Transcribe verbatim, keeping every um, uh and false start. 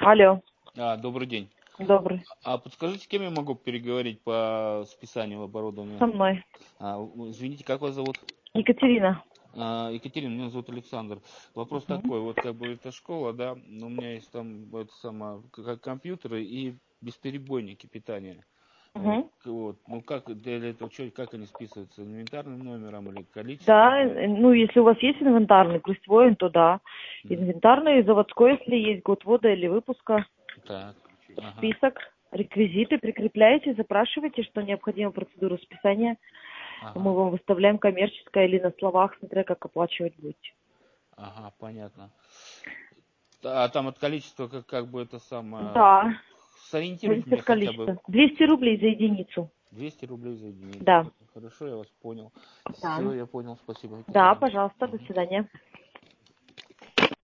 Алло, А, добрый день. добрый. А подскажите, с кем я могу переговорить по списанию оборудования? Со мной. А, у- извините, как вас зовут? Екатерина. А, Екатерина, меня зовут Александр. Вопрос Мгм. такой, вот как бы это школа, да, но у меня есть там это сама, как компьютеры и бесперебойники питания. Вот, Мгм. к- вот. Ну как для этого, чё- как они списываются? Инвентарным номером или количеством? Да, э, ну если у вас есть инвентарный, присвоен, то да. Мгм. Инвентарный, заводской, если есть год ввода или выпуска, Так, ага, список, реквизиты прикрепляете, запрашиваете, что необходима процедура списания. Мы ага, вам выставляем коммерческое или на словах, смотря как оплачивать будете. ага, понятно. А там от количества как, как бы это самое. Да, Сориентируйте зависит меня от хотя бы. количества. двести рублей за единицу. двести рублей за единицу. Да. Хорошо, я вас понял. Да. Все, я понял. Спасибо, Да, Екатерина. пожалуйста, до Мгм. свидания.